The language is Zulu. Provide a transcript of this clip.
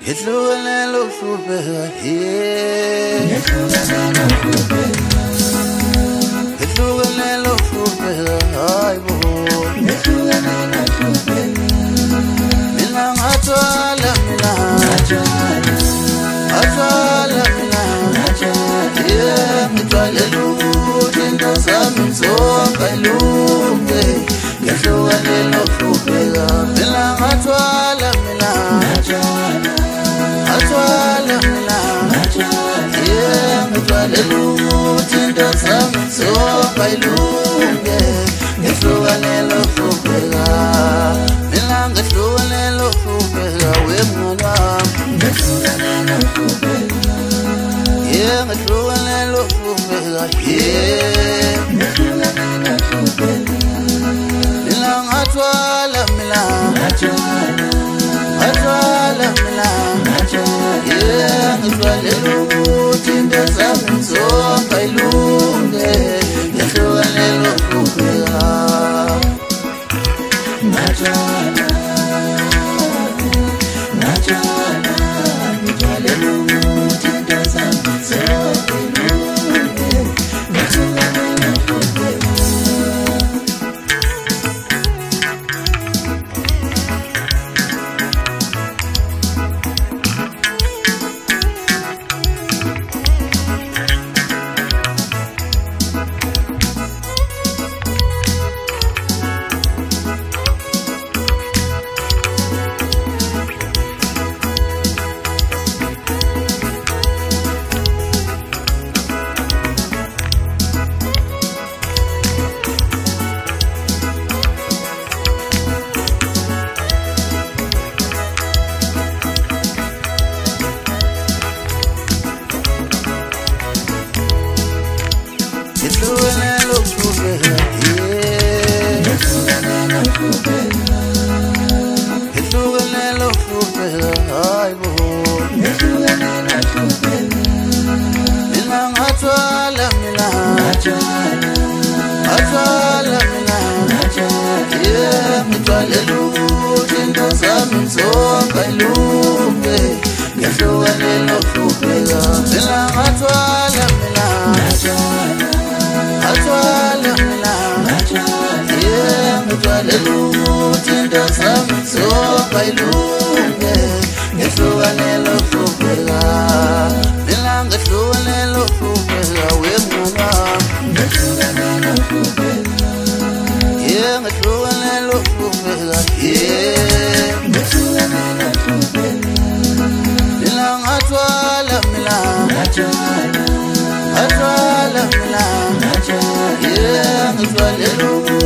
Ngehlukene lokuhlupheka ngehlukene lokuhlupheka hayibo mina ngathwala ngithwalela ukuthi into zami zonke ilunge ngehlukene lokuhlupheka mina ngathwala ngithwalela ukuthi into zami zonke ilunge ngehlukene lokuhlupheka mina ngehlukene lokuhlupheka wemngani wami ngehlukene lokuhlupheka ngehlukene lokuhlupheka mina ngathwala ngithwalela ukuthi into zami zonke ilunge ngehlukene lokuhlupheka ngithwalela ukuthi into zami zonke ilunge ngehlukene lokuhlupheka ngithwalela ukuthi into zami zonke ilunge ngehlukene lokuhlupheka mina ngathwala ngithwalela ukuthi into zami zonke ilunge ngehlukene lokuhlupheka mina ngehlukene lokuhlupheka wemngani wami ngehlukene lokuhlupheka ngehlukene lokuhlupheka mina ngathwala ngithwalela